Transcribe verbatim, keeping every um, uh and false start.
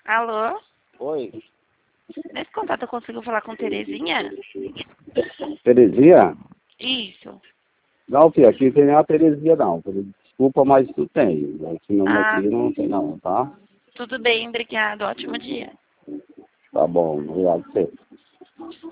Alô? Oi. Nesse contato eu consigo falar com Terezinha? Terezinha? Isso. Não, filha, aqui não tem nenhuma Terezinha não. Desculpa, mas não tem. Esse número Ah, aqui não tem não, tá? tudo bem, obrigado. Ótimo dia. Tá bom, obrigado a você.